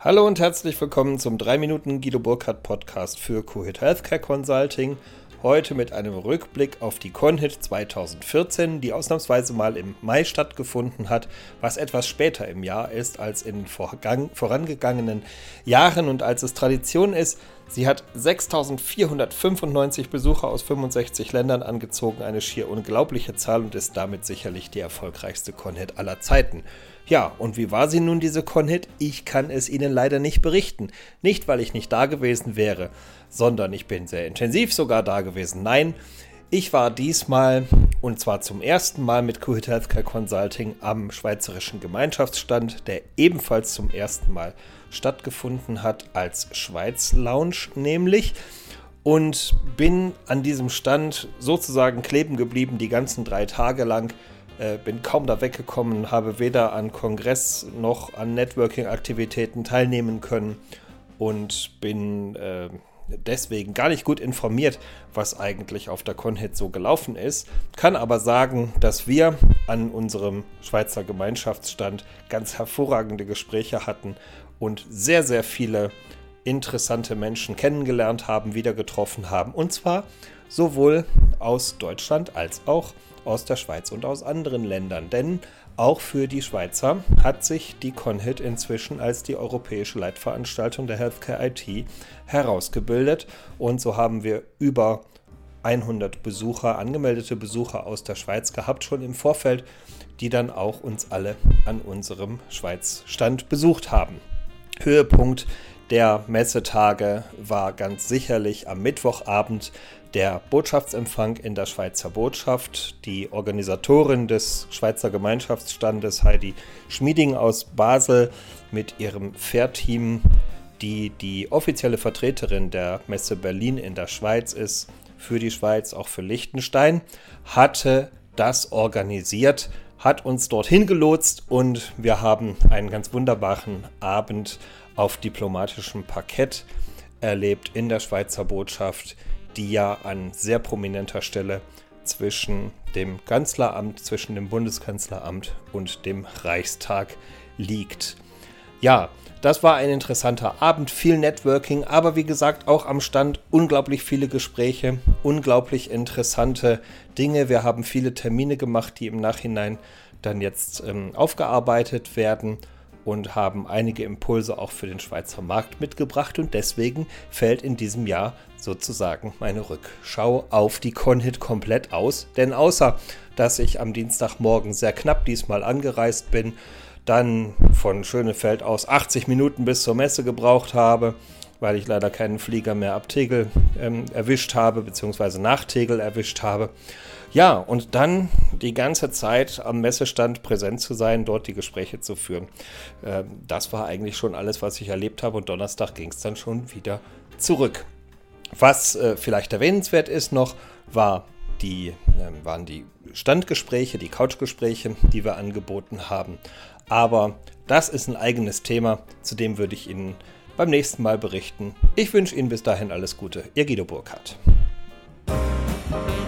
Hallo und herzlich willkommen zum 3 Minuten Guido Burkhardt Podcast für Cohit Healthcare Consulting. Heute mit einem Rückblick auf die CONHIT 2014, die ausnahmsweise mal im Mai stattgefunden hat, was etwas später im Jahr ist als in vorangegangenen Jahren und als es Tradition ist. Sie hat 6.495 Besucher aus 65 Ländern angezogen, eine schier unglaubliche Zahl und ist damit sicherlich die erfolgreichste CONHIT aller Zeiten. Ja, und wie war sie nun, diese CONHIT? Ich kann es Ihnen leider nicht berichten. Nicht, weil ich nicht da gewesen wäre, sondern ich bin sehr intensiv sogar da gewesen. Nein, ich war diesmal, und zwar zum ersten Mal mit Cohit Healthcare Consulting am Schweizerischen Gemeinschaftsstand, der ebenfalls zum ersten Mal stattgefunden hat als Schweiz Lounge nämlich. Und bin an diesem Stand sozusagen kleben geblieben die ganzen 3 Tage lang. Bin kaum da weggekommen, habe weder an Kongress noch an Networking-Aktivitäten teilnehmen können und bin deswegen gar nicht gut informiert, was eigentlich auf der CONHIT so gelaufen ist. Kann aber sagen, dass wir an unserem Schweizer Gemeinschaftsstand ganz hervorragende Gespräche hatten und sehr, sehr viele interessante Menschen kennengelernt haben, wieder getroffen haben. Und zwar sowohl aus Deutschland als auch aus der Schweiz und aus anderen Ländern. Denn auch für die Schweizer hat sich die CONHIT inzwischen als die europäische Leitveranstaltung der Healthcare IT herausgebildet. Und so haben wir über 100 Besucher, angemeldete Besucher aus der Schweiz gehabt, schon im Vorfeld, die dann auch uns alle an unserem Schweizstand besucht haben. Höhepunkt der Messetage war ganz sicherlich am Mittwochabend der Botschaftsempfang in der Schweizer Botschaft. Die Organisatorin des Schweizer Gemeinschaftsstandes, Heidi Schmieding aus Basel, mit ihrem Fährteam, die offizielle Vertreterin der Messe Berlin in der Schweiz ist, für die Schweiz, auch für Liechtenstein, hatte das organisiert, hat uns dorthin gelotst und wir haben einen ganz wunderbaren Abend auf diplomatischem Parkett erlebt in der Schweizer Botschaft, die ja an sehr prominenter Stelle zwischen dem Kanzleramt, zwischen dem Bundeskanzleramt und dem Reichstag liegt. Ja, das war ein interessanter Abend, viel Networking, aber wie gesagt auch am Stand unglaublich viele Gespräche, unglaublich interessante Dinge. Wir haben viele Termine gemacht, die im Nachhinein dann jetzt aufgearbeitet werden und haben einige Impulse auch für den Schweizer Markt mitgebracht und deswegen fällt in diesem Jahr sozusagen meine Rückschau auf die CONHIT komplett aus, denn außer, dass ich am Dienstagmorgen sehr knapp diesmal angereist bin, dann von Schönefeld aus 80 Minuten bis zur Messe gebraucht habe, weil ich leider keinen Flieger mehr ab Tegel erwischt habe, beziehungsweise nach Tegel erwischt habe. Ja, und dann die ganze Zeit am Messestand präsent zu sein, dort die Gespräche zu führen. Das war eigentlich schon alles, was ich erlebt habe und Donnerstag ging es dann schon wieder zurück. Was vielleicht erwähnenswert ist noch, waren die Standgespräche, die Couchgespräche, die wir angeboten haben. Aber das ist ein eigenes Thema, zu dem würde ich Ihnen beim nächsten Mal berichten. Ich wünsche Ihnen bis dahin alles Gute. Ihr Guido Burkhardt.